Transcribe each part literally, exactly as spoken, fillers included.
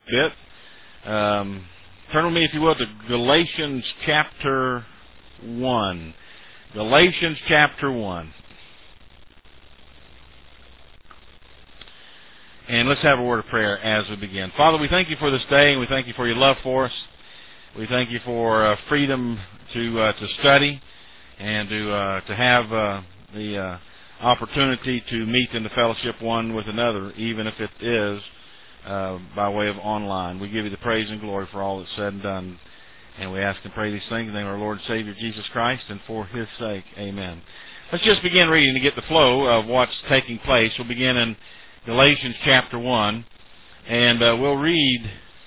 bit. Um, turn with me, if you will, to Galatians chapter one. Galatians chapter one. And let's have a word of prayer as we begin. Father, we thank you for this day, and we thank you for your love for us. We thank you for uh, freedom to uh, to study and to uh, to have uh, the uh, opportunity to meet in the fellowship one with another, even if it is uh, by way of online. We give you the praise and glory for all that's said and done, and we ask and pray these things in the name of our Lord and Savior Jesus Christ, and for His sake, amen. Let's just begin reading to get the flow of what's taking place. We'll begin in Galatians chapter one, and uh, we'll read,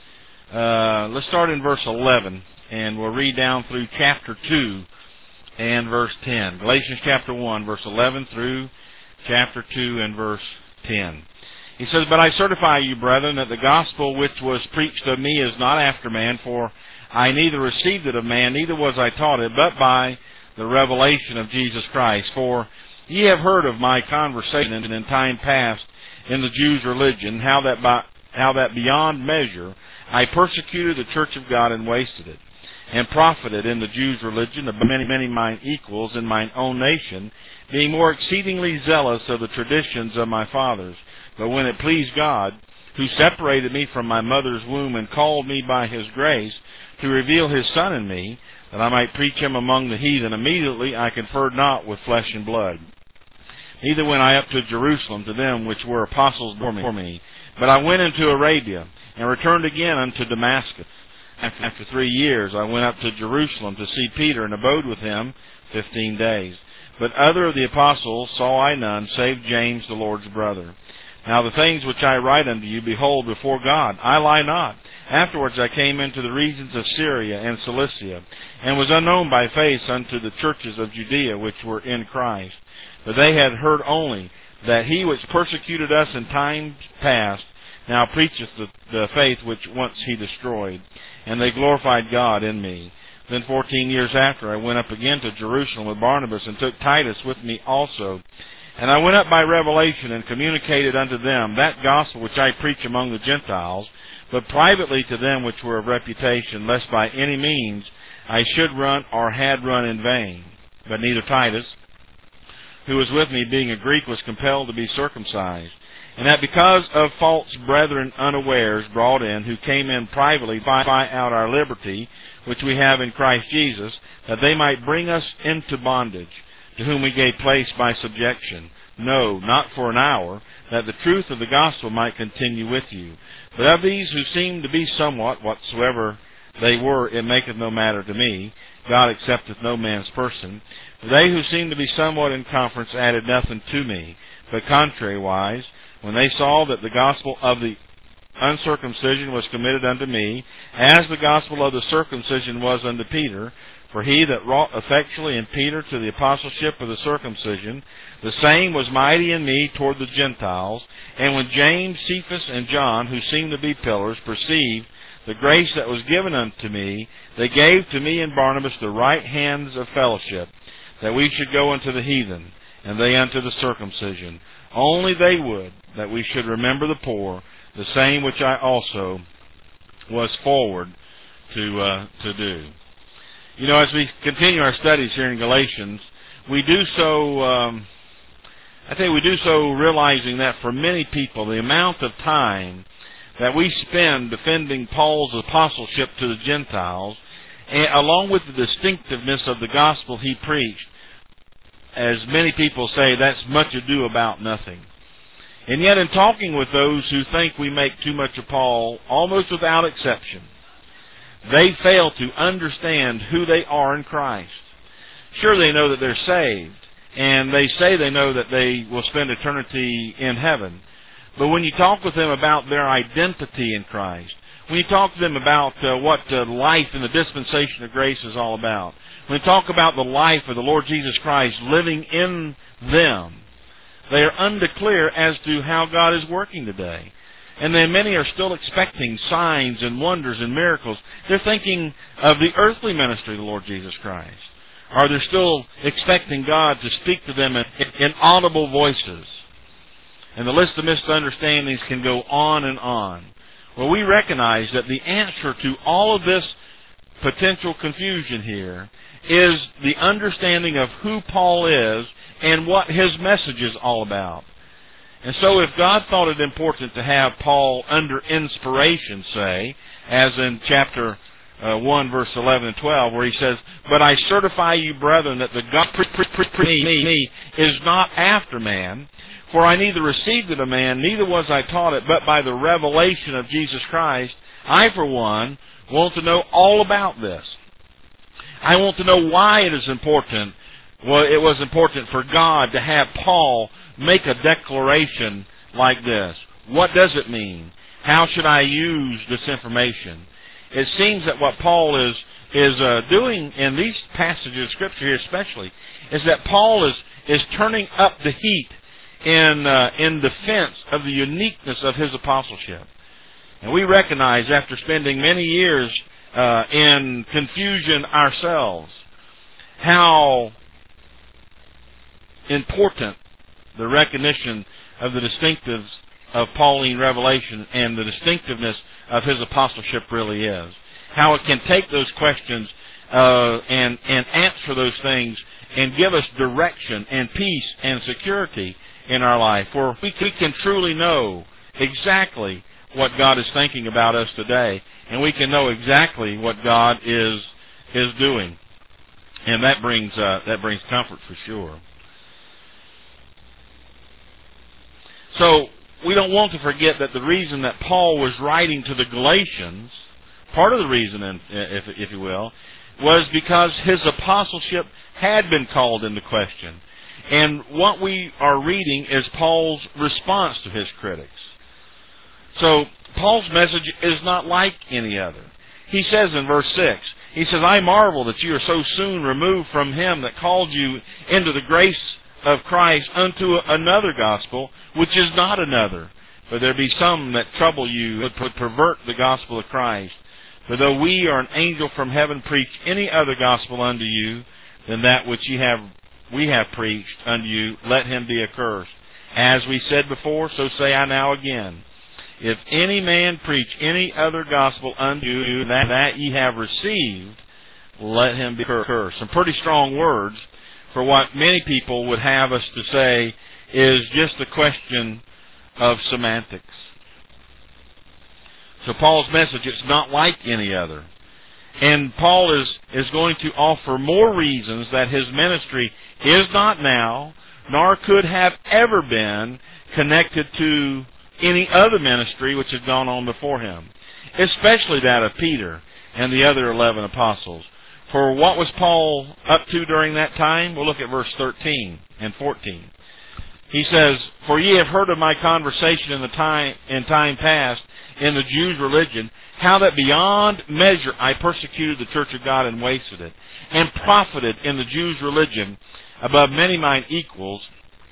uh, let's start in verse eleven, and we'll read down through chapter two and verse ten. Galatians chapter one, verse eleven through chapter two and verse ten. He says, "But I certify you, brethren, that the gospel which was preached of me is not after man, for I neither received it of man, neither was I taught it, but by the revelation of Jesus Christ. For ye have heard of my conversation in time past in the Jews' religion, how that by, how that beyond measure I persecuted the church of God and wasted it, and profited in the Jews' religion of many, many mine equals in mine own nation, being more exceedingly zealous of the traditions of my fathers. But when it pleased God, who separated me from my mother's womb and called me by His grace to reveal His Son in me, that I might preach Him among the heathen, immediately I conferred not with flesh and blood. Neither went I up to Jerusalem to them which were apostles before me, but I went into Arabia, and returned again unto Damascus. After three years I went up to Jerusalem to see Peter, and abode with him fifteen days. But other of the apostles saw I none, save James the Lord's brother. Now the things which I write unto you, behold, before God, I lie not. Afterwards I came into the regions of Syria and Cilicia, and was unknown by face unto the churches of Judea which were in Christ. But they had heard only that he which persecuted us in times past now preacheth the, the faith which once he destroyed. And they glorified God in me. Then fourteen years after I went up again to Jerusalem with Barnabas, and took Titus with me also. And I went up by revelation, and communicated unto them that gospel which I preach among the Gentiles, but privately to them which were of reputation, lest by any means I should run or had run in vain. But neither Titus, who was with me, being a Greek, was compelled to be circumcised. And that because of false brethren unawares brought in, who came in privately to buy out our liberty, which we have in Christ Jesus, that they might bring us into bondage, to whom we gave place by subjection. No, not for an hour, that the truth of the gospel might continue with you. But of these who seem to be somewhat, whatsoever they were, it maketh no matter to me. God accepteth no man's person. They who seemed to be somewhat in conference added nothing to me, but contrariwise, when they saw that the gospel of the uncircumcision was committed unto me, as the gospel of the circumcision was unto Peter, for he that wrought effectually in Peter to the apostleship of the circumcision, the same was mighty in me toward the Gentiles. And when James, Cephas, and John, who seemed to be pillars, perceived the grace that was given unto me, they gave to me and Barnabas the right hands of fellowship, that we should go unto the heathen, and they unto the circumcision. Only they would that we should remember the poor, the same which I also was forward to uh, to do." You know, as we continue our studies here in Galatians, we do so, um, I think we do so realizing that for many people, the amount of time that we spend defending Paul's apostleship to the Gentiles, and along with the distinctiveness of the gospel he preached, as many people say, that's much ado about nothing. And yet in talking with those who think we make too much of Paul, almost without exception, they fail to understand who they are in Christ. Sure, they know that they're saved, and they say they know that they will spend eternity in heaven. But when you talk with them about their identity in Christ, when you talk to them about uh, what uh, life in the dispensation of grace is all about, when you talk about the life of the Lord Jesus Christ living in them, they are undeclear as to how God is working today. And then many are still expecting signs and wonders and miracles. They're thinking of the earthly ministry of the Lord Jesus Christ. Or they're still expecting God to speak to them in, in audible voices. And the list of misunderstandings can go on and on. Well, we recognize that the answer to all of this potential confusion here is the understanding of who Paul is and what his message is all about. And so if God thought it important to have Paul under inspiration, say, as in chapter uh, one, verse eleven and twelve, where he says, "But I certify you, brethren, that the gospel pre me is not after man, for I neither received it of man, neither was I taught it, but by the revelation of Jesus Christ. I, for one, want to know all about this. I want to know why it is important. Well, it was important for God to have Paul make a declaration like this. What does it mean? How should I use this information?" It seems that what Paul is is uh, doing in these passages of Scripture here especially is that Paul is is turning up the heat in uh, in defense of the uniqueness of his apostleship. And we recognize, after spending many years uh, in confusion ourselves, how important the recognition of the distinctives of Pauline revelation and the distinctiveness of his apostleship really is. How it can take those questions uh, and, and answer those things and give us direction and peace and security in our life, where we can truly know exactly what God is thinking about us today, and we can know exactly what God is is doing, and that brings uh, that brings comfort for sure. So we don't want to forget that the reason that Paul was writing to the Galatians, part of the reason, if if you will, was because his apostleship had been called into question. And what we are reading is Paul's response to his critics. So Paul's message is not like any other. He says in verse six, he says, "I marvel that you are so soon removed from him that called you into the grace of Christ unto another gospel, which is not another. For there be some that trouble you, that would pervert the gospel of Christ. For though we or an angel from heaven preach any other gospel unto you than that which ye have we have preached unto you, let him be accursed. As we said before, so say I now again. If any man preach any other gospel unto you than that ye have received, let him be accursed." Some pretty strong words for what many people would have us to say is just a question of semantics. So Paul's message is not like any other. And Paul is, is going to offer more reasons that his ministry is not now, nor could have ever been, connected to any other ministry which had gone on before him, especially that of Peter and the other eleven apostles. For what was Paul up to during that time? We'll look at verse thirteen and fourteen. He says, "For ye have heard of my conversation in the time in time past in the Jews' religion, how that beyond measure I persecuted the church of God and wasted it, and profited in the Jews' religion above many mine equals,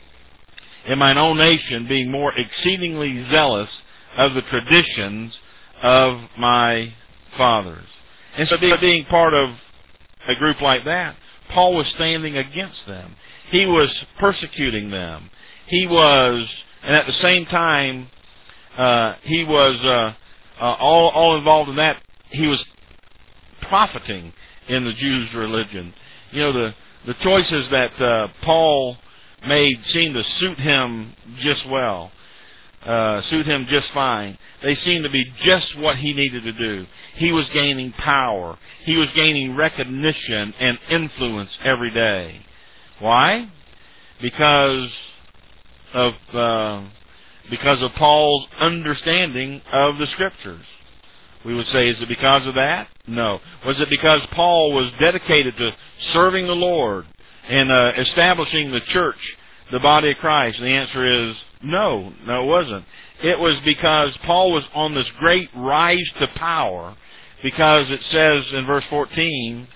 in mine own nation, being more exceedingly zealous of the traditions of my fathers." And so being part of a group like that, Paul was standing against them. He was persecuting them. He was, and at the same time, uh, he was uh, uh, all, all involved in that. He was profiting in the Jews' religion. You know, the, the choices that uh, Paul made seemed to suit him just well, uh, suit him just fine. They seemed to be just what he needed to do. He was gaining power. He was gaining recognition and influence every day. Why? Because of uh, because of Paul's understanding of the Scriptures. We would say, is it because of that? No. Was it because Paul was dedicated to serving the Lord and uh, establishing the church, the body of Christ? And the answer is no. No, it wasn't. It was because Paul was on this great rise to power, because it says in verse fourteen,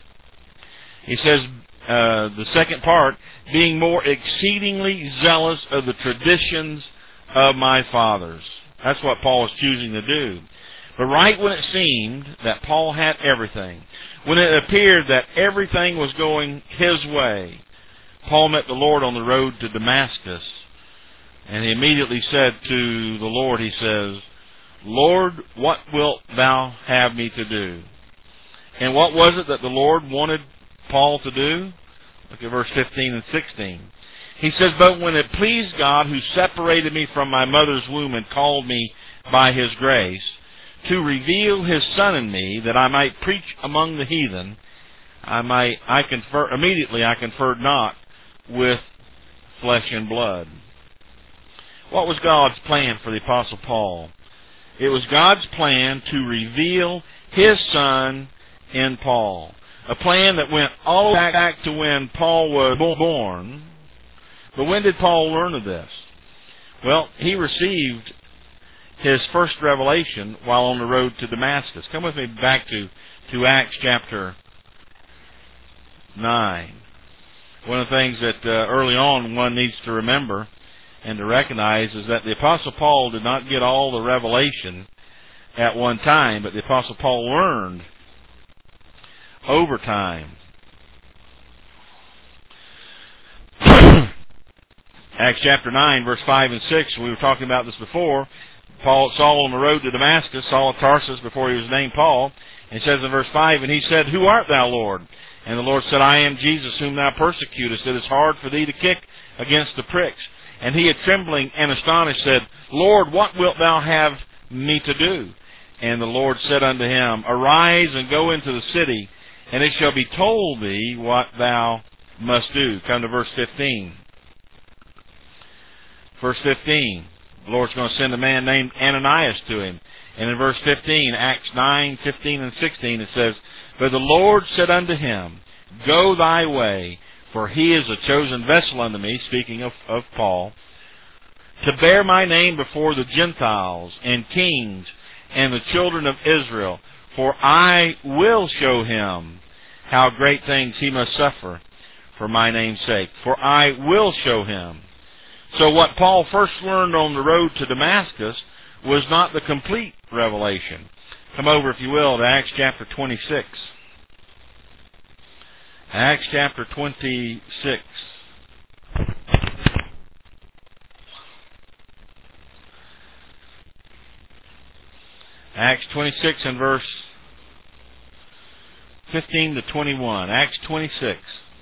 he says, uh, the second part, being more exceedingly zealous of the traditions of my fathers. That's what Paul was choosing to do. But right when it seemed that Paul had everything, when it appeared that everything was going his way, Paul met the Lord on the road to Damascus, and he immediately said to the Lord, he says, Lord, what wilt thou have me to do? And what was it that the Lord wanted Paul to do? Look at verse fifteen and sixteen. He says, but when it pleased God, who separated me from my mother's womb and called me by His grace, to reveal His Son in me, that I might preach among the heathen, I might, I confer, immediately I conferred not with flesh and blood. What was God's plan for the Apostle Paul? It was God's plan to reveal His Son in Paul. A plan that went all the way back to when Paul was born. But when did Paul learn of this? Well, he received his first revelation while on the road to Damascus. Come with me back to, to Acts chapter nine. One of the things that uh, early on one needs to remember and to recognize is that the Apostle Paul did not get all the revelation at one time, but the Apostle Paul learned over time. Acts chapter nine, verse five and six, we were talking about this before. Paul, Saul on the road to Damascus, Saul of Tarsus, before he was named Paul, and it says in verse five, and he said, who art thou, Lord? And the Lord said, I am Jesus, whom thou persecutest. It is hard for thee to kick against the pricks. And he, trembling and astonished, said, Lord, what wilt thou have me to do? And the Lord said unto him, arise and go into the city, and it shall be told thee what thou must do. Come to verse fifteen. Verse fifteen. The Lord's going to send a man named Ananias to him. And in verse fifteen, Acts nine, fifteen and sixteen, it says, but the Lord said unto him, go thy way, for he is a chosen vessel unto me, speaking of, of Paul, to bear my name before the Gentiles and kings and the children of Israel. For I will show him how great things he must suffer for my name's sake. For I will show him. So what Paul first learned on the road to Damascus was not the complete revelation. Come over, if you will, to Acts chapter twenty-six. Acts chapter twenty-six. Acts twenty-six and verse fifteen to twenty-one. Acts twenty-six.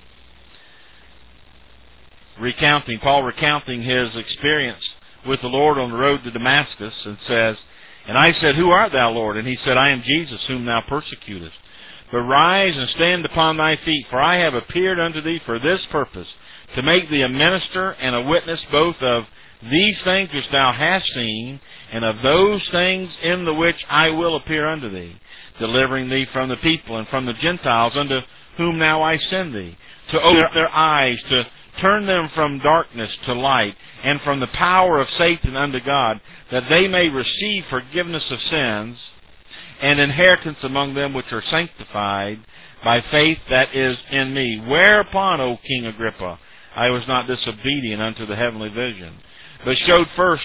Recounting, Paul recounting his experience with the Lord on the road to Damascus, and says, and I said, who art thou, Lord? And he said, I am Jesus, whom thou persecutest. But rise and stand upon thy feet, for I have appeared unto thee for this purpose, to make thee a minister and a witness both of these things which thou hast seen, and of those things in the which I will appear unto thee, delivering thee from the people and from the Gentiles, unto whom now I send thee, to open their eyes, to turn them from darkness to light, and from the power of Satan unto God, that they may receive forgiveness of sins, and inheritance among them which are sanctified by faith that is in me. Whereupon, O King Agrippa, I was not disobedient unto the heavenly vision, but showed first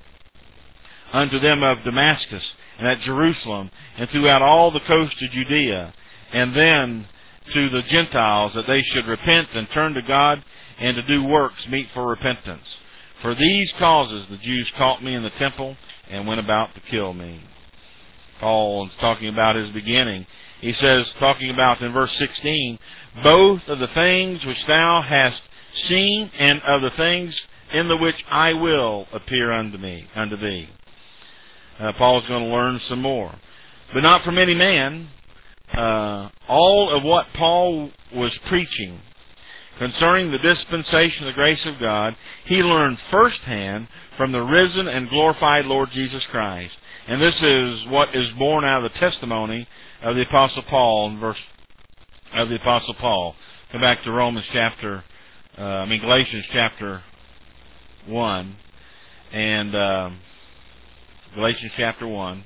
unto them of Damascus, and at Jerusalem, and throughout all the coast of Judea, and then to the Gentiles, that they should repent and turn to God, and to do works meet for repentance. For these causes the Jews caught me in the temple, and went about to kill me. Paul is talking about his beginning. He says, talking about in verse sixteen, both of the things which thou hast seen, and of the things in the which I will appear unto me, unto thee. Uh, Paul is going to learn some more, but not from any man. Uh, all of what Paul was preaching concerning the dispensation of the grace of God, he learned firsthand from the risen and glorified Lord Jesus Christ. And this is what is born out of the testimony of the Apostle Paul, in verse of the Apostle Paul. Come back to Romans chapter, uh, I mean Galatians chapter one, and uh, Galatians chapter one,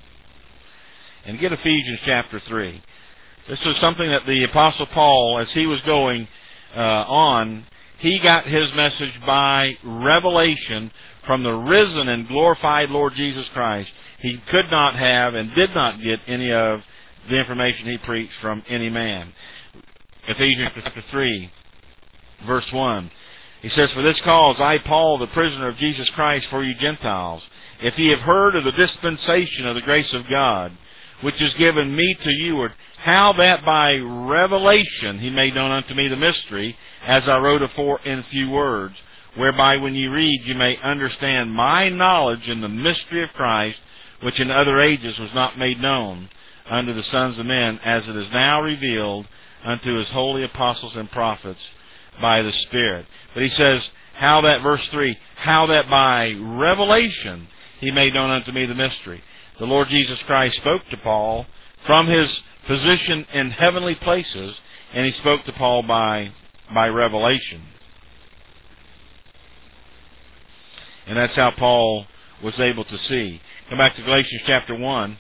and get Ephesians chapter three. This is something that the Apostle Paul, as he was going uh, on, he got his message by revelation from the risen and glorified Lord Jesus Christ. He could not have and did not get any of the information he preached from any man. Ephesians chapter three, verse one. He says, for this cause I, Paul, the prisoner of Jesus Christ, for you Gentiles, if ye have heard of the dispensation of the grace of God, which is given me to you, how that by revelation he made known unto me the mystery, as I wrote afore in few words, whereby when ye read you may understand my knowledge in the mystery of Christ, which in other ages was not made known unto the sons of men, as it is now revealed unto his holy apostles and prophets by the Spirit. But he says, how that, verse three, how that by revelation he made known unto me the mystery. The Lord Jesus Christ spoke to Paul from his position in heavenly places, and he spoke to Paul by, by revelation. And that's how Paul was able to see. Come back to Galatians chapter one.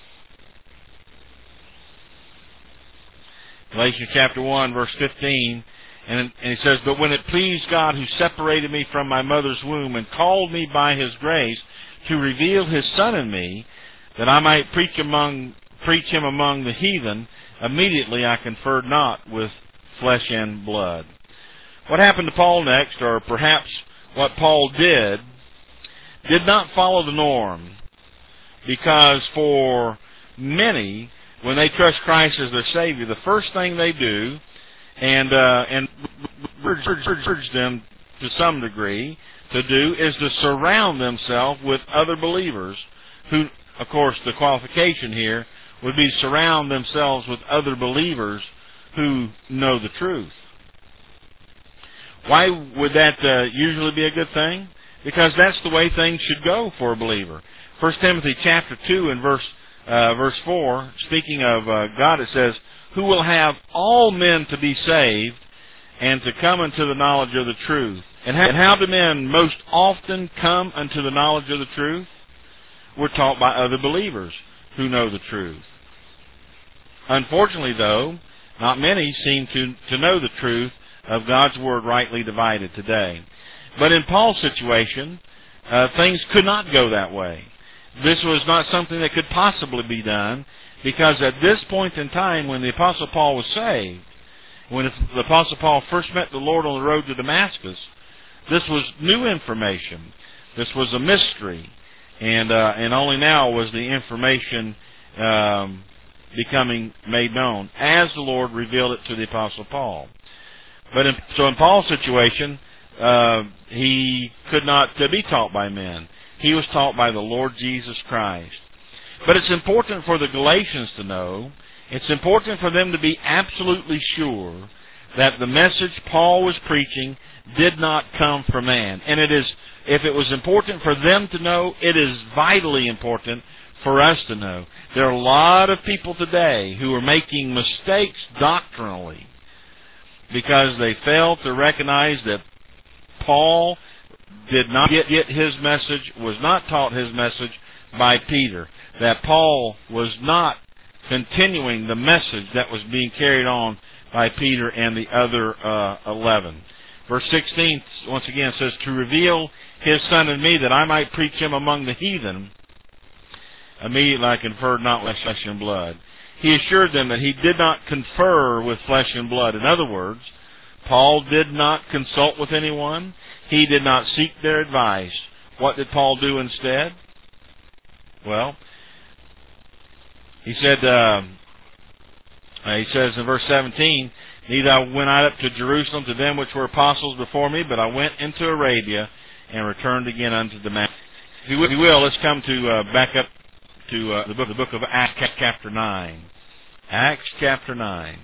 Galatians chapter one, verse fifteen. And, and he says, but when it pleased God who separated me from my mother's womb and called me by his grace to reveal his Son in me, that I might preach among preach him among the heathen, immediately I conferred not with flesh and blood. What happened to Paul next, or perhaps what Paul did, did not follow the norm. Because for many, when they trust Christ as their Savior, the first thing they do, and uh, and urge, urge them to some degree to do, is to surround themselves with other believers who, of course, the qualification here would be to surround themselves with other believers who know the truth. Why would that uh, usually be a good thing? Because that's the way things should go for a believer. First Timothy chapter two and verse uh, verse four, speaking of uh, God, it says, who will have all men to be saved and to come unto the knowledge of the truth. And how, and how do men most often come unto the knowledge of the truth? We're taught by other believers who know the truth. Unfortunately, though, not many seem to, to know the truth of God's Word rightly divided today. But in Paul's situation, uh, things could not go that way. This was not something that could possibly be done, because at this point in time, when the Apostle Paul was saved, when the Apostle Paul first met the Lord on the road to Damascus, this was new information. This was a mystery. And uh, and only now was the information um, becoming made known as the Lord revealed it to the Apostle Paul. But in, so in Paul's situation, uh, he could not uh, be taught by men. He was taught by the Lord Jesus Christ. But it's important for the Galatians to know, it's important for them to be absolutely sure that the message Paul was preaching did not come from man. And it is, if it was important for them to know, it is vitally important for us to know. There are a lot of people today who are making mistakes doctrinally because they fail to recognize that Paul did not get his message, was not taught his message by Peter. That Paul was not continuing the message that was being carried on by Peter and the other uh, eleven. Verse sixteen, once again, says, to reveal his Son in me, that I might preach him among the heathen. Immediately I conferred not with flesh and blood. He assured them that he did not confer with flesh and blood. In other words, Paul did not consult with anyone. He did not seek their advice. What did Paul do instead? Well, he said, uh, he says in verse seventeen, neither went I up to Jerusalem to them which were apostles before me, but I went into Arabia and returned again unto Damascus. If you will, let's come to uh, back up to uh, the book, the book of Acts chapter nine. Acts chapter nine.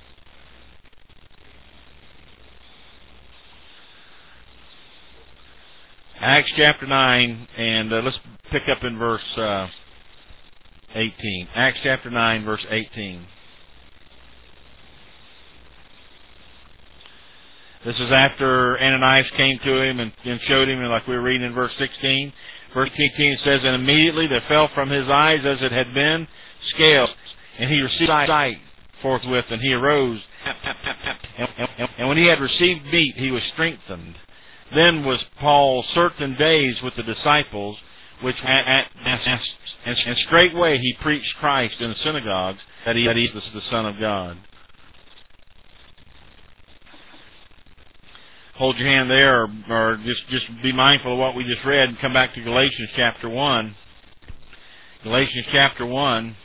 Acts chapter nine, and uh, let's pick up in verse uh, eighteen. Acts chapter nine, verse eighteen. This is after Ananias came to him and, and showed him, and like we were reading in verse sixteen. Verse eighteen says, and immediately there fell from his eyes as it had been scales, and he received sight forthwith, and he arose. And, and, and when he had received meat, he was strengthened. Then was Paul certain days with the disciples, which at, at, and, and straightway he preached Christ in the synagogues, that he, that he was the Son of God. Hold your hand there, or, or just, just be mindful of what we just read, and come back to Galatians chapter one. Galatians chapter one,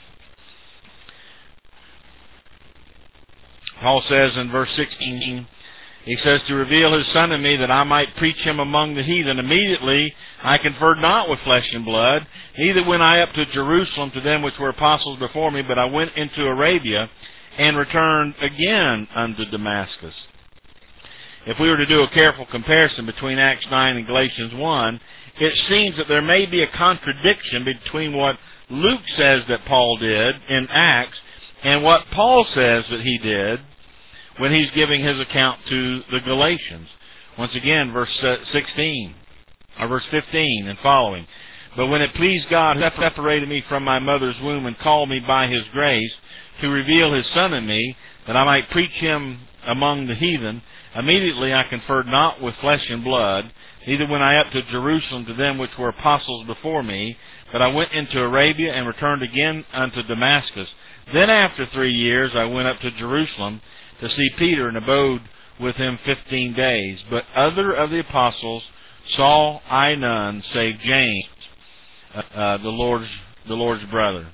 Paul says in verse sixteen, he says, to reveal his Son to me that I might preach him among the heathen. Immediately I conferred not with flesh and blood, neither went I up to Jerusalem to them which were apostles before me, but I went into Arabia and returned again unto Damascus. If we were to do a careful comparison between Acts nine and Galatians one, it seems that there may be a contradiction between what Luke says that Paul did in Acts and what Paul says that he did when he's giving his account to the Galatians. Once again, verse sixteen, or verse fifteen and following. But when it pleased God, who separated me from my mother's womb and called me by his grace to reveal his Son in me, that I might preach him among the heathen, immediately I conferred not with flesh and blood, neither went I up to Jerusalem to them which were apostles before me, but I went into Arabia and returned again unto Damascus. Then after three years I went up to Jerusalem to see Peter, and abode with him fifteen days. But other of the apostles saw I none, save James, uh, the Lord's the Lord's brother.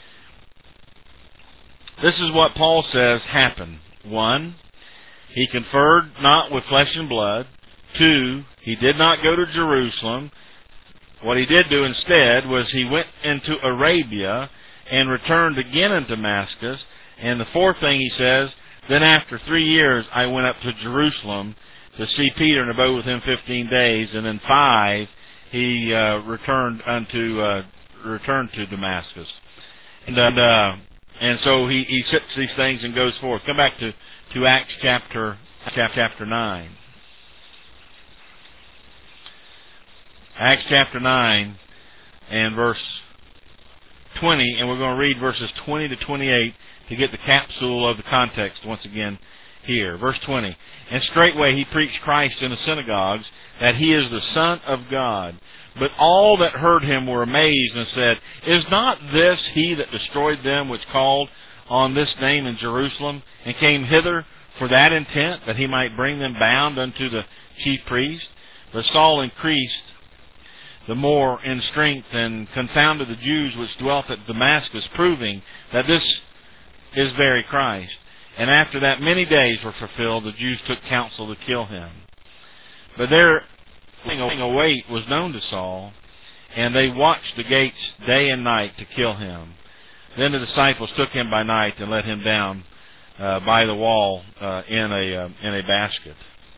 This is what Paul says happened. One, he conferred not with flesh and blood. Two, he did not go to Jerusalem. What he did do instead was he went into Arabia and returned again in Damascus. And the fourth thing he says, then after three years I went up to Jerusalem to see Peter and abode with him fifteen days. And then five, he uh, returned unto uh, returned to Damascus. And uh, and so he, he sits these things and goes forth. Come back to, to Acts chapter chapter nine. Acts chapter nine and verse twenty, and we're going to read verses twenty to twenty-eight to get the capsule of the context once again here. Verse twenty, and straightway he preached Christ in the synagogues, that he is the Son of God. But all that heard him were amazed, and said, is not this he that destroyed them which called on this name in Jerusalem, and came hither for that intent, that he might bring them bound unto the chief priest? But Saul increased the more in strength, and confounded the Jews which dwelt at Damascus, proving that this is very Christ. And after that many days were fulfilled, the Jews took counsel to kill him. But their await was known to Saul, and they watched the gates day and night to kill him. Then the disciples took him by night and let him down uh, by the wall uh, in a uh, in a basket.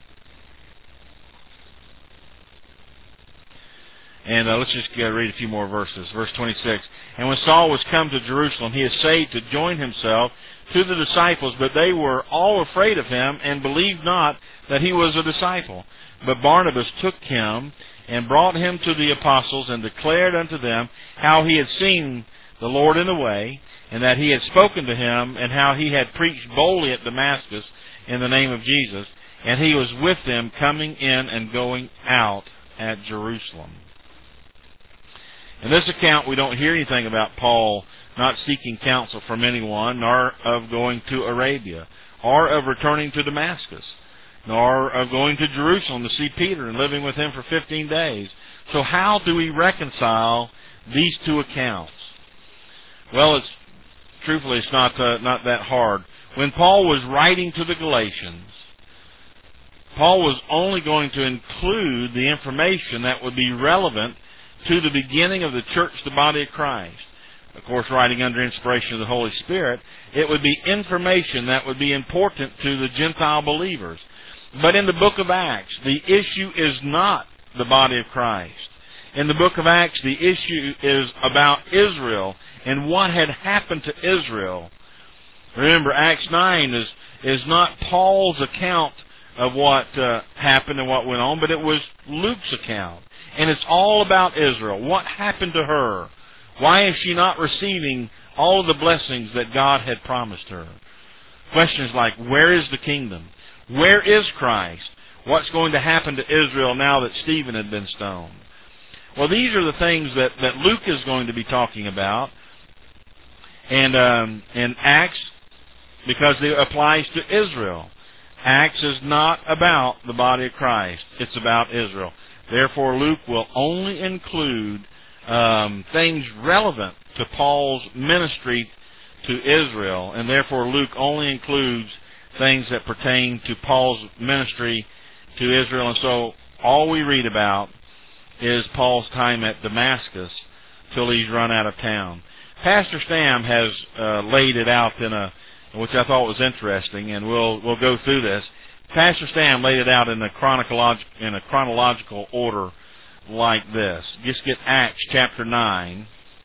And uh, let's just uh, read a few more verses. Verse twenty-six. And when Saul was come to Jerusalem, he essayed to join himself to the disciples, but they were all afraid of him, and believed not that he was a disciple. But Barnabas took him, and brought him to the apostles, and declared unto them how he had seen the Lord in the way, and that he had spoken to him, and how he had preached boldly at Damascus in the name of Jesus, and he was with them coming in and going out at Jerusalem. In this account, we don't hear anything about Paul not seeking counsel from anyone, nor of going to Arabia, or of returning to Damascus, nor of going to Jerusalem to see Peter and living with him for fifteen days. So how do we reconcile these two accounts? Well, it's truthfully, it's not uh, not that hard. When Paul was writing to the Galatians, Paul was only going to include the information that would be relevant to the beginning of the church, the body of Christ. Of course, writing under inspiration of the Holy Spirit, it would be information that would be important to the Gentile believers. But in the book of Acts, the issue is not the body of Christ. In the book of Acts, the issue is about Israel and what had happened to Israel. Remember, Acts nine is, is not Paul's account of what uh, happened and what went on, but it was Luke's account. And it's all about Israel. What happened to her? Why is she not receiving all of the blessings that God had promised her? Questions like, where is the kingdom? Where is Christ? What's going to happen to Israel now that Stephen had been stoned? Well, these are the things that, that Luke is going to be talking about. And um, in Acts, because it applies to Israel. Acts is not about the body of Christ. It's about Israel. Therefore, Luke will only include um, things relevant to Paul's ministry to Israel, and therefore Luke only includes things that pertain to Paul's ministry to Israel. And so all we read about is Paul's time at Damascus till he's run out of town. Pastor Stam has uh, laid it out in a, which I thought was interesting, and we'll we'll go through this. Pastor Stam laid it out in a chronological in a chronological order like this. Just get Acts chapter nine.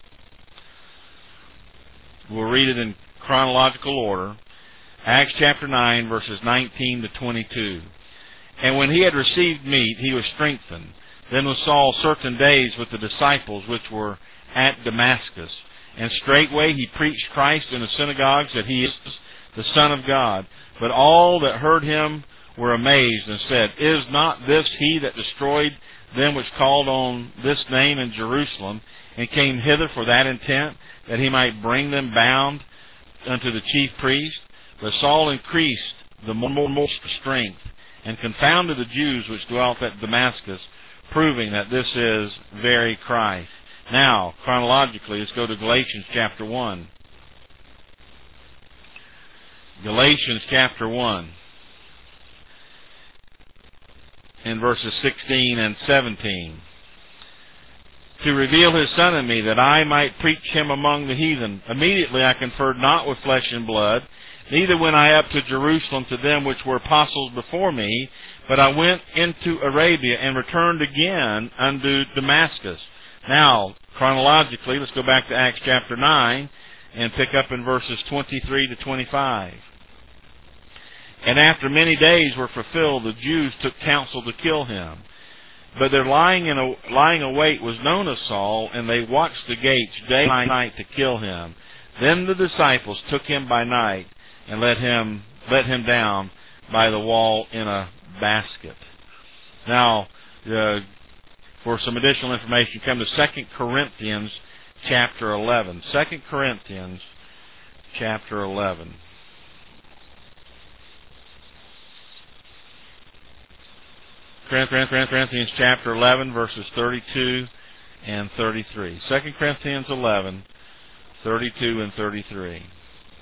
We'll read it in chronological order. Acts chapter nine, verses nineteen to twenty-two. And when he had received meat, he was strengthened. Then was Saul certain days with the disciples which were at Damascus. And straightway he preached Christ in the synagogues, that he is the Son of God. But all that heard him were amazed, and said, Is not this he that destroyed them which called on this name in Jerusalem, and came hither for that intent, that he might bring them bound unto the chief priest? But Saul increased the more, more strength, and confounded the Jews which dwelt at Damascus, proving that this is very Christ. Now, chronologically, let's go to Galatians chapter one. Galatians chapter one, in verses sixteen and seventeen. To reveal his Son in me, that I might preach him among the heathen. Immediately I conferred not with flesh and blood, neither went I up to Jerusalem to them which were apostles before me, but I went into Arabia, and returned again unto Damascus. Now, chronologically, let's go back to Acts chapter nine, and pick up in verses twenty-three to twenty-five. And after many days were fulfilled, the Jews took counsel to kill him. But their lying in a, lying await was known of Saul, and they watched the gates day and night to kill him. Then the disciples took him by night, and let him let him down by the wall in a basket. Now, uh, for some additional information, come to Second Corinthians chapter eleven. Second Corinthians chapter eleven. Corinthians chapter eleven, verses thirty-two and thirty-three. Second Corinthians eleven, thirty-two and thirty-three. It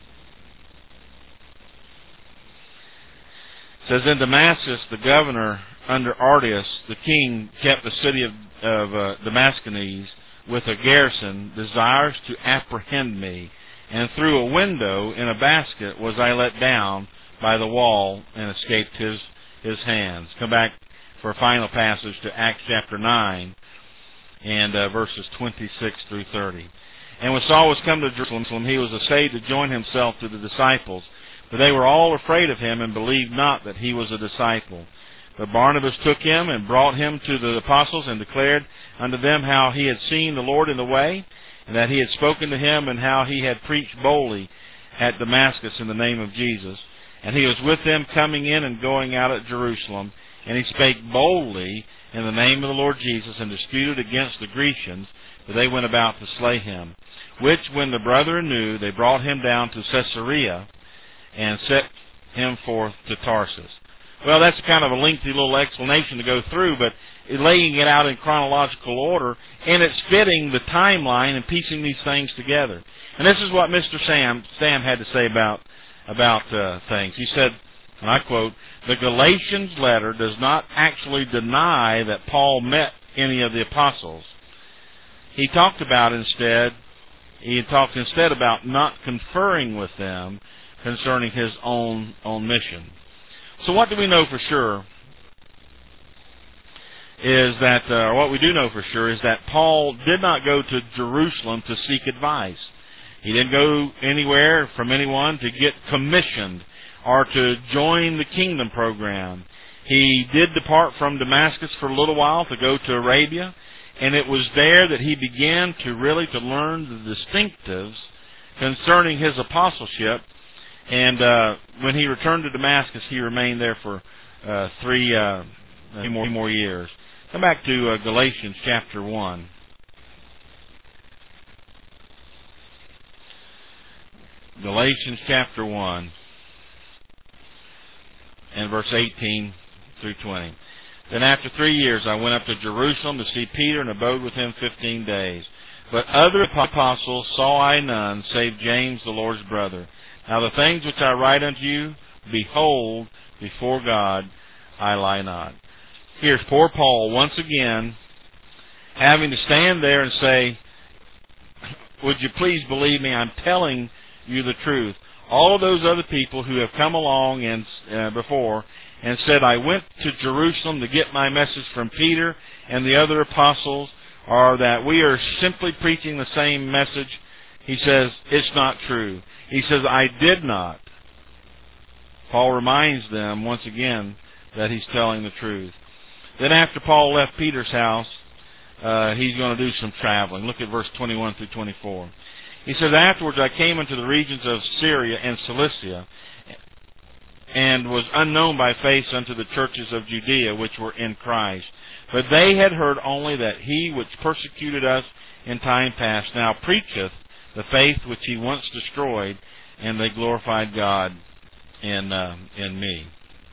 says, In Damascus the governor under Artius the king kept the city of, of uh, Damascus with a garrison, desirous to apprehend me. And through a window in a basket was I let down by the wall, and escaped his, his hands. Come back for a final passage to Acts chapter nine, and uh, verses twenty-six through thirty. And when Saul was come to Jerusalem, he was assayed to join himself to the disciples. But they were all afraid of him, and believed not that he was a disciple. But Barnabas took him, and brought him to the apostles, and declared unto them how he had seen the Lord in the way, and that he had spoken to him, and how he had preached boldly at Damascus in the name of Jesus. And he was with them coming in and going out at Jerusalem. And he spake boldly in the name of the Lord Jesus, and disputed against the Grecians, for they went about to slay him. Which, when the brethren knew, they brought him down to Caesarea, and set him forth to Tarsus. Well, that's kind of a lengthy little explanation to go through, but laying it out in chronological order, and it's fitting the timeline and piecing these things together. And this is what Mister Sam Sam had to say about about uh, things. He said, and I quote, the Galatians letter does not actually deny that Paul met any of the apostles. He talked about instead, he talked instead about not conferring with them concerning his own own mission. So what do we know for sure is that, uh, or what we do know for sure is that Paul did not go to Jerusalem to seek advice. He didn't go anywhere from anyone to get commissioned or to join the kingdom program. He did depart from Damascus for a little while to go to Arabia, and it was there that he began to really to learn the distinctives concerning his apostleship. And uh, when he returned to Damascus, he remained there for uh, three uh, more, more years. Come back to uh, Galatians chapter one. Galatians chapter one. And verse eighteen through twenty. Then after three years I went up to Jerusalem to see Peter, and abode with him fifteen days. but other apostles saw I none, save James the Lord's brother. Now the things which I write unto you, behold, before God I lie not. Here's poor Paul once again having to stand there and say, would you please believe me, I'm telling you the truth. All of those other people who have come along and uh, before and said, I went to Jerusalem to get my message from Peter and the other apostles, or that we are simply preaching the same message. He says, it's not true. He says, I did not. Paul reminds them once again that he's telling the truth. Then after Paul left Peter's house, uh, he's going to do some traveling. Look at verse twenty-one through twenty-four. He says, afterwards I came into the regions of Syria and Cilicia, and was unknown by face unto the churches of Judea which were in Christ. But they had heard only that he which persecuted us in time past now preacheth the faith which he once destroyed, and they glorified God in uh, in me.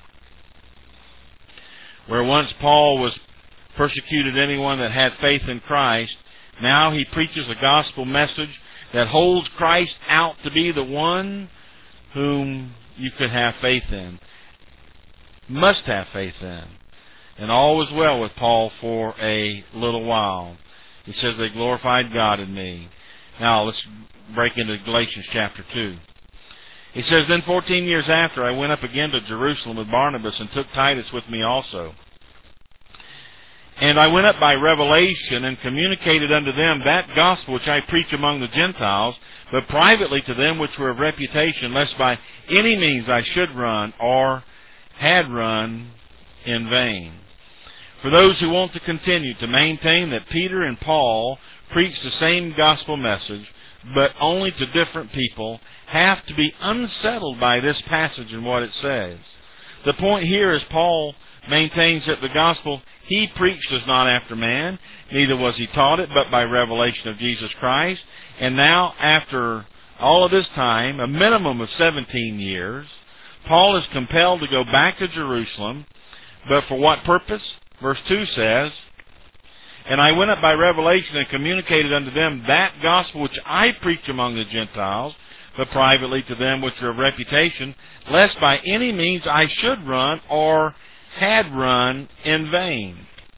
Where once Paul was persecuted anyone that had faith in Christ, now he preaches a gospel message that holds Christ out to be the one whom you could have faith in, must have faith in. And all was well with Paul for a little while. He says they glorified God in me. Now let's break into Galatians chapter two. He says, then fourteen years after I went up again to Jerusalem with Barnabas, and took Titus with me also. And I went up by revelation, and communicated unto them that gospel which I preach among the Gentiles, but privately to them which were of reputation, lest by any means I should run, or had run in vain. For those who want to continue to maintain that Peter and Paul preached the same gospel message, but only to different people, have to be unsettled by this passage and what it says. The point here is Paul maintains that the gospel he preached is not after man, neither was he taught it, but by revelation of Jesus Christ. And now, after all of this time, a minimum of seventeen years, Paul is compelled to go back to Jerusalem, but for what purpose? Verse two says, and I went up by revelation and communicated unto them that gospel which I preach among the Gentiles, but privately to them which are of reputation, lest by any means I should run, or had run in vain.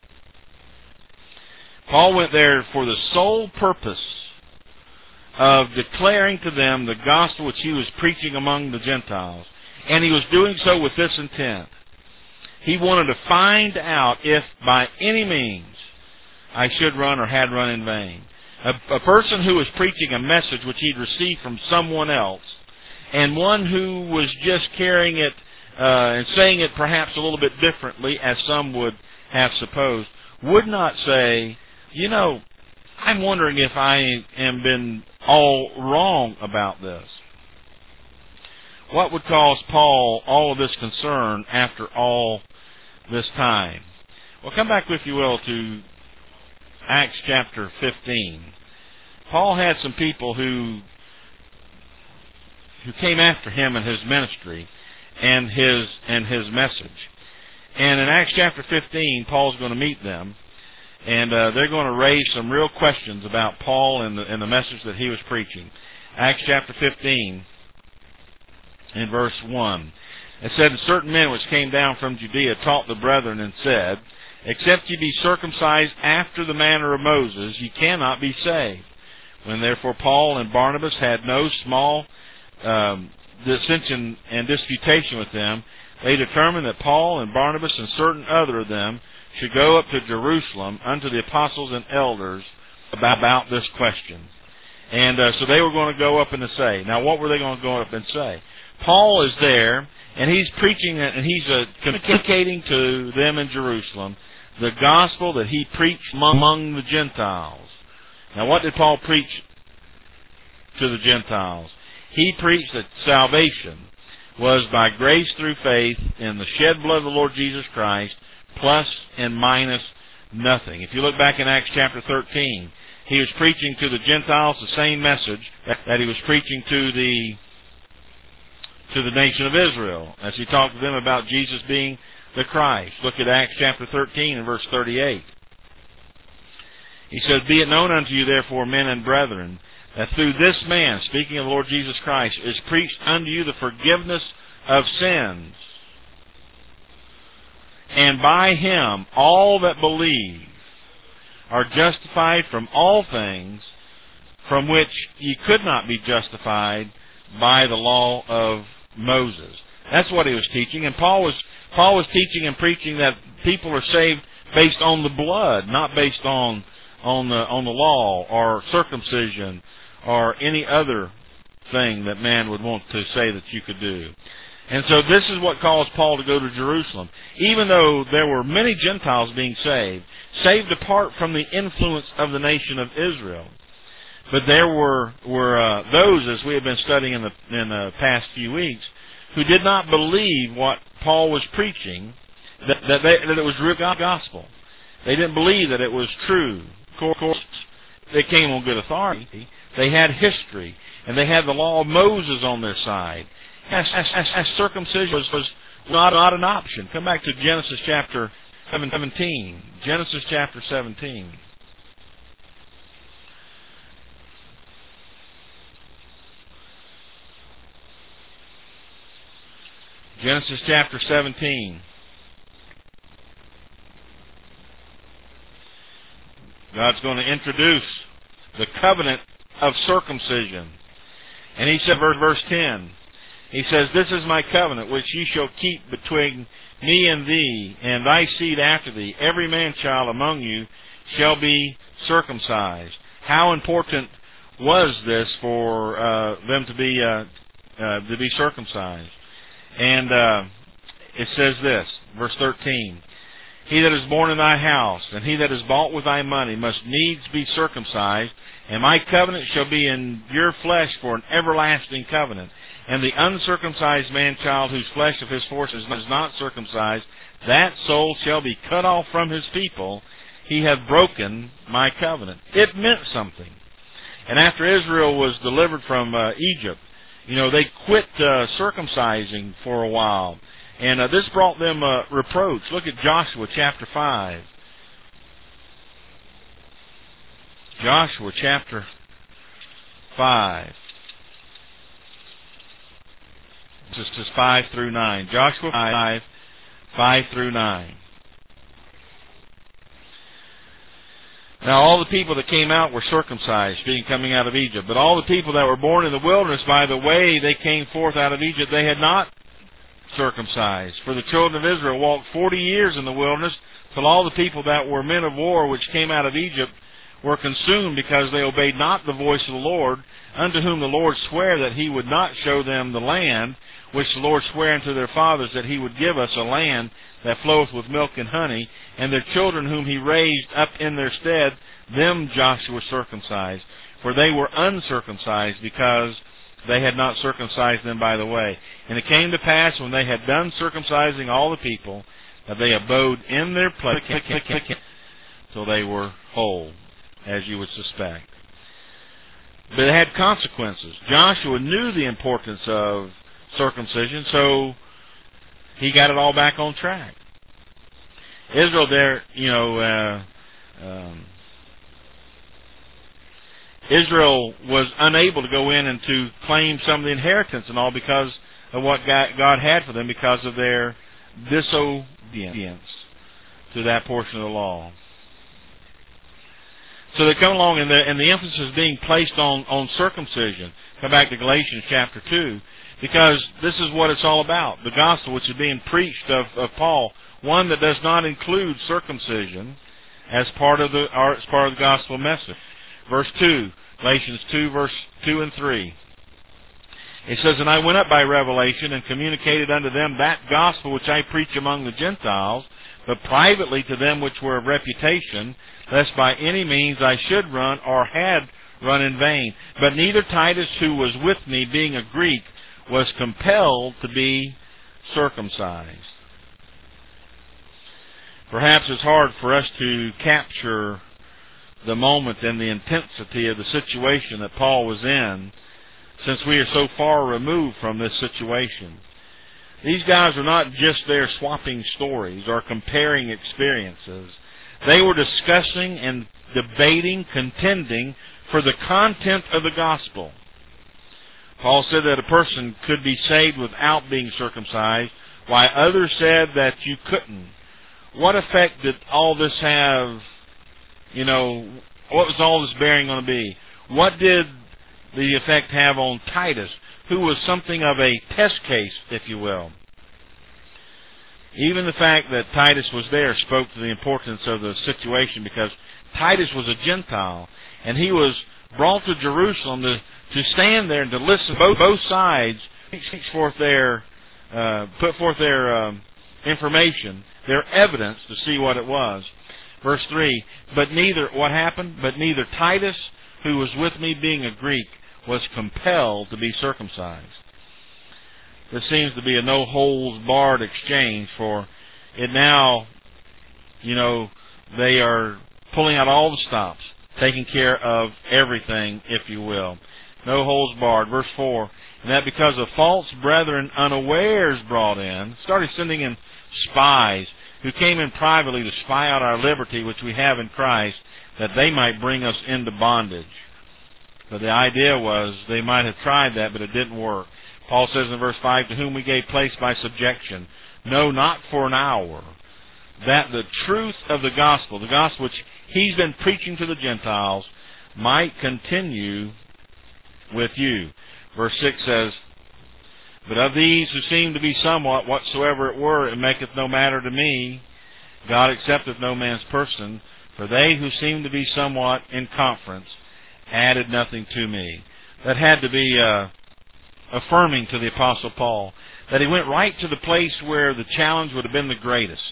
Paul went there for the sole purpose of declaring to them the gospel which he was preaching among the Gentiles. And he was doing so with this intent. He wanted to find out if by any means I should run or had run in vain. A, a person who was preaching a message which he'd received from someone else, and one who was just carrying it uh, and saying it perhaps a little bit differently, as some would have supposed, would not say, you know, I'm wondering if I am been all wrong about this. What would cause Paul all of this concern after all this time? Well, come back, if you will, to Acts chapter fifteen. Paul had some people who who came after him in his ministry and his and his message. And in Acts chapter fifteen, Paul's going to meet them, and uh, they're going to raise some real questions about Paul and the, and the message that he was preaching. Acts chapter fifteen, in verse one. It said, certain men which came down from Judea taught the brethren and said, except ye be circumcised after the manner of Moses, ye cannot be saved. When therefore Paul and Barnabas had no small um, dissension and disputation with them, they determined that Paul and Barnabas and certain other of them should go up to Jerusalem unto the apostles and elders about, about this question. And uh, so they were going to go up and to say. Now, what were they going to go up and say? Paul is there, and he's preaching, and he's uh, communicating to them in Jerusalem the gospel that he preached among the Gentiles. Now, what did Paul preach to the Gentiles? He preached that salvation was by grace through faith in the shed blood of the Lord Jesus Christ, plus and minus nothing. If you look back in Acts chapter thirteen, he was preaching to the Gentiles the same message that he was preaching to the to the nation of Israel, as he talked to them about Jesus being the Christ. Look at Acts chapter thirteen and verse thirty-eight. He said, "Be it known unto you, therefore, men and brethren, that through this man," speaking of the Lord Jesus Christ, "is preached unto you the forgiveness of sins. And by him all that believe are justified from all things from which ye could not be justified by the law of Moses." That's what he was teaching. And Paul was Paul was teaching and preaching that people are saved based on the blood, not based on on the on the law or circumcision or any other thing that man would want to say that you could do. And so this is what caused Paul to go to Jerusalem. Even though there were many Gentiles being saved, saved apart from the influence of the nation of Israel. But there were were uh, those, as we have been studying in the in the past few weeks, who did not believe what Paul was preaching, that that, they, that it was real gospel. They didn't believe that it was true. Of course, they came on good authority. They had history, and they had the law of Moses on their side. As, as, as, as circumcision was, was not, not an option. Come back to Genesis chapter seventeen. Genesis chapter seventeen. Genesis chapter seventeen. God's going to introduce the covenant of circumcision. And he said, verse, verse ten, he says, "This is my covenant which ye shall keep between me and thee, and thy seed after thee. Every man-child among you shall be circumcised." How important was this for uh, them to be uh, uh, to be circumcised? And uh, it says this, verse thirteen, "He that is born in thy house, and he that is bought with thy money, must needs be circumcised. And my covenant shall be in your flesh for an everlasting covenant. And the uncircumcised man-child, whose flesh of his force is not circumcised, that soul shall be cut off from his people. He hath broken my covenant." It meant something. And after Israel was delivered from uh, Egypt, you know, they quit uh, circumcising for a while. And uh, this brought them uh, reproach. Look at Joshua chapter five. Joshua chapter five. This is five through nine. Joshua five, five through nine. "Now all the people that came out were circumcised, being coming out of Egypt. But all the people that were born in the wilderness by the way they came forth out of Egypt, they had not circumcised. For the children of Israel walked forty years in the wilderness, till all the people that were men of war which came out of Egypt were consumed, because they obeyed not the voice of the Lord, unto whom the Lord sware that he would not show them the land, which the Lord sware unto their fathers, that he would give us a land that floweth with milk and honey. And their children whom he raised up in their stead, them Joshua circumcised. For they were uncircumcised, because they had not circumcised them by the way. And it came to pass, when they had done circumcising all the people, that they abode in their place till they were whole, as you would suspect. But it had consequences. Joshua knew the importance of circumcision, so he got it all back on track. Israel there, you know, uh, um, Israel was unable to go in and to claim some of the inheritance and all because of what God had for them, because of their disobedience to that portion of the law. So they come along, and the, and the emphasis is being placed on, on circumcision. Come back to Galatians chapter two, because this is what it's all about. The gospel which is being preached of, of Paul, one that does not include circumcision as part of the or as part of the gospel message. Verse two, Galatians two, verse two and three. It says, "And I went up by revelation, and communicated unto them that gospel which I preach among the Gentiles, but privately to them which were of reputation, lest by any means I should run, or had run in vain. But neither Titus, who was with me, being a Greek, was compelled to be circumcised." Perhaps it's hard for us to capture the moment and the intensity of the situation that Paul was in, since we are so far removed from this situation. These guys are not just there swapping stories or comparing experiences. They were discussing and debating, contending for the content of the gospel. Paul said that a person could be saved without being circumcised, while others said that you couldn't. What effect did all this have? You know, what was all this bearing going to be? What did the effect have on Titus, who was something of a test case, if you will? Even the fact that Titus was there spoke to the importance of the situation, because Titus was a Gentile, and he was brought to Jerusalem to, to stand there and to listen to both, both sides, speak forth their, uh, put forth their um, information, their evidence to see what it was. Verse three, but neither, what happened? But neither Titus, who was with me being a Greek, was compelled to be circumcised. This seems to be a no-holds-barred exchange, for it now, you know, they are pulling out all the stops, taking care of everything, if you will. No holds barred. Verse four, and that because of false brethren unawares brought in, started sending in spies, who came in privately to spy out our liberty which we have in Christ, that they might bring us into bondage. But the idea was they might have tried that, but it didn't work. Paul says in verse five, to whom we gave place by subjection, no, not for an hour, that the truth of the gospel, the gospel which he's been preaching to the Gentiles, might continue with you. Verse six says, but of these who seem to be somewhat, whatsoever it were, it maketh no matter to me. God accepteth no man's person, for they who seem to be somewhat in conference added nothing to me. That had to be uh, affirming to the Apostle Paul, that he went right to the place where the challenge would have been the greatest.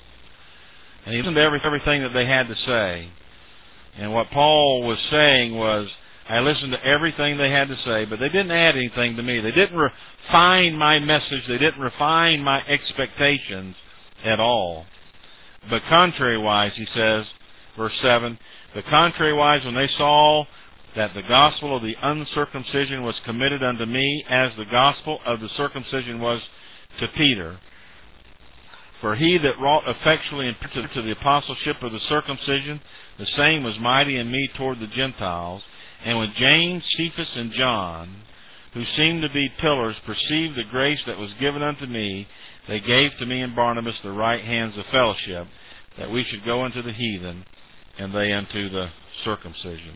And he listened to every, everything that they had to say. And what Paul was saying was, I listened to everything they had to say, but they didn't add anything to me. They didn't refine my message. They didn't refine my expectations at all. But contrariwise, he says, verse seven, but contrariwise, when they saw that the gospel of the uncircumcision was committed unto me, as the gospel of the circumcision was to Peter, for he that wrought effectually and to the apostleship of the circumcision, the same was mighty in me toward the Gentiles. And when James, Cephas, and John, who seemed to be pillars, perceived the grace that was given unto me, they gave to me and Barnabas the right hands of fellowship, that we should go unto the heathen, and they unto the circumcision.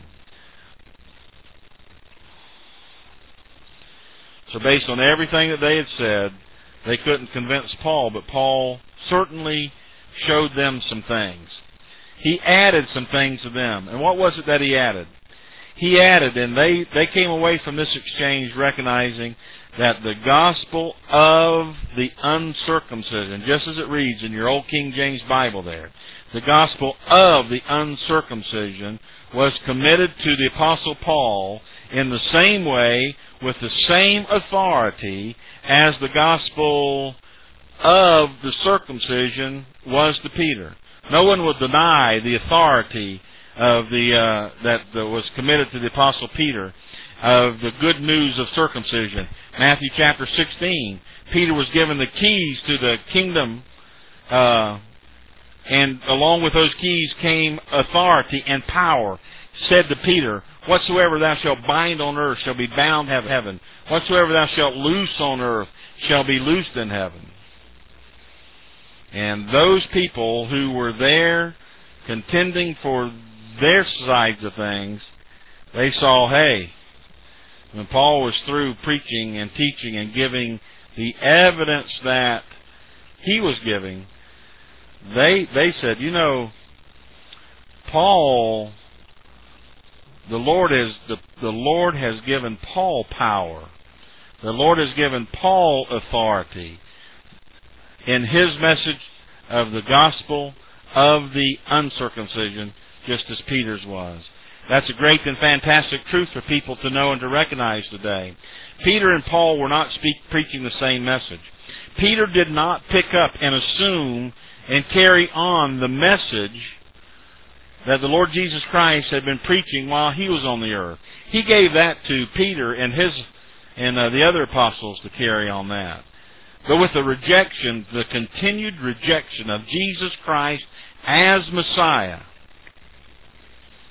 So based on everything that they had said, they couldn't convince Paul, but Paul certainly showed them some things. He added some things to them. And what was it that he added? He added, and they, they came away from this exchange recognizing that the gospel of the uncircumcision, just as it reads in your old King James Bible there, the gospel of the uncircumcision was committed to the Apostle Paul in the same way, with the same authority as the gospel of the circumcision was to Peter. No one would deny the authority of the uh, that uh, was committed to the Apostle Peter, of the good news of circumcision. Matthew chapter sixteen, Peter was given the keys to the kingdom, uh, and along with those keys came authority and power. Said to Peter, whatsoever thou shalt bind on earth shall be bound in heaven. Whatsoever thou shalt loose on earth shall be loosed in heaven. And those people who were there contending for their sides of things, they saw, hey, when Paul was through preaching and teaching and giving the evidence that he was giving, they they said, you know, Paul, the Lord is the, the Lord has given Paul power. The Lord has given Paul authority in his message of the gospel of the uncircumcision, just as Peter's was. That's a great and fantastic truth for people to know and to recognize today. Peter and Paul were not speak, preaching the same message. Peter did not pick up and assume and carry on the message that the Lord Jesus Christ had been preaching while he was on the earth. He gave that to Peter and his and uh, the other apostles to carry on that. But with the rejection, the continued rejection of Jesus Christ as Messiah,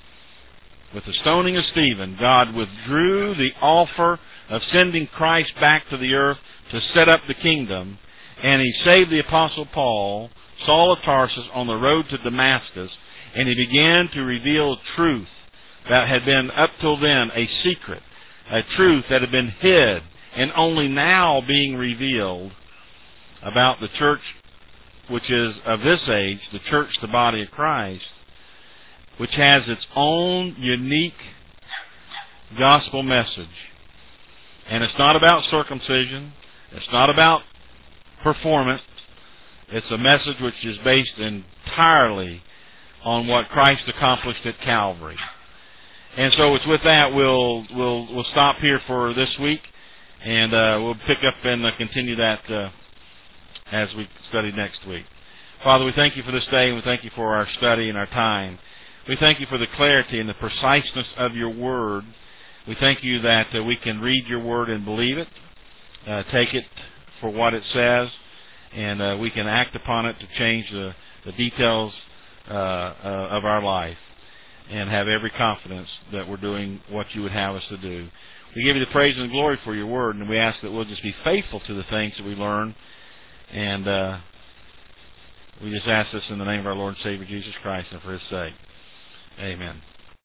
with the stoning of Stephen, God withdrew the offer of sending Christ back to the earth to set up the kingdom, and He saved the Apostle Paul, Saul of Tarsus, on the road to Damascus, and He began to reveal truth that had been up till then a secret, a truth that had been hid and only now being revealed about the church, which is of this age, the church, the body of Christ, which has its own unique gospel message. And it's not about circumcision. It's not about performance. It's a message which is based entirely on what Christ accomplished at Calvary. And so it's with that we'll we'll we'll stop here for this week, and uh, we'll pick up and uh, continue that uh, as we study next week. Father, we thank You for this day, and we thank You for our study and our time. We thank You for the clarity and the preciseness of Your Word. We thank You that uh, we can read Your Word and believe it, uh, take it for what it says, and uh, we can act upon it to change the, the details uh, uh, of our life, and have every confidence that we're doing what You would have us to do. We give You the praise and the glory for Your Word, and we ask that we'll just be faithful to the things that we learn. And uh, we just ask this in the name of our Lord and Savior Jesus Christ, and for His sake. Amen.